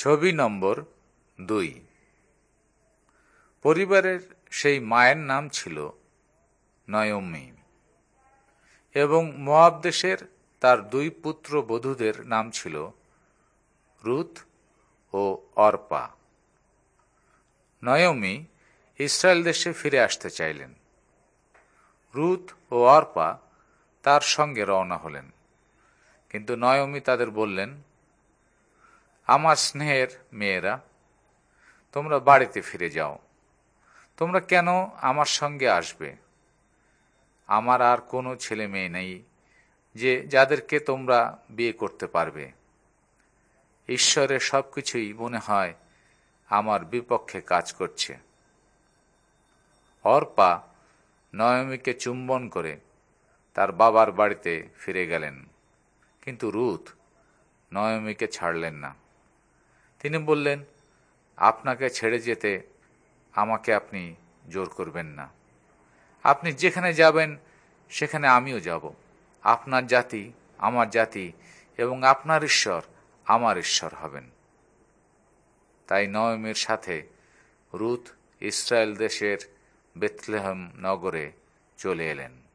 ছবি নম্বর 2। পরিবারের সেই মায়ের নাম ছিল নয়মি এবং মোয়াব দেশের তার 2 পুত্রবধূদের নাম ছিল রুথ ও অর্পা। নয়মি ইসরায়েল দেশে ফিরে আসতে চাইলেন। রুথ ও অর্পা তার সঙ্গে রওনা হলেন, কিন্তু নয়মি তাদের বললেন, আমার স্নেহের মেয়েরা, তোমরা বাড়িতে ফিরে যাও। তোমরা কেন আমার সঙ্গে আসবে? আমার আর কোনো ছেলে মেয়ে নেই যাদেরকে তোমরা বিয়ে করতে পারবে। ঈশ্বরের সবকিছুই মনে হয় আমার বিপক্ষে কাজ করছে। অর্পা নয়মিকে চুম্বন করে তার বাবার বাড়িতে ফিরে গেলেন, কিন্তু রুথ নয়মিকে ছাড়লেন না। তিনি বললেন, আপনাকে ছেড়ে যেতে আমাকে আপনি জোর করবেন না। আপনি যেখানে যাবেন সেখানে আমিও যাব। আপনার জাতি আমার জাতি এবং আপনার ঈশ্বর আমার ঈশ্বর হবেন। তাই নয়মির সাথে রুথ ইসরায়েল দেশের বেথলেহেম নগরে চলে এলেন।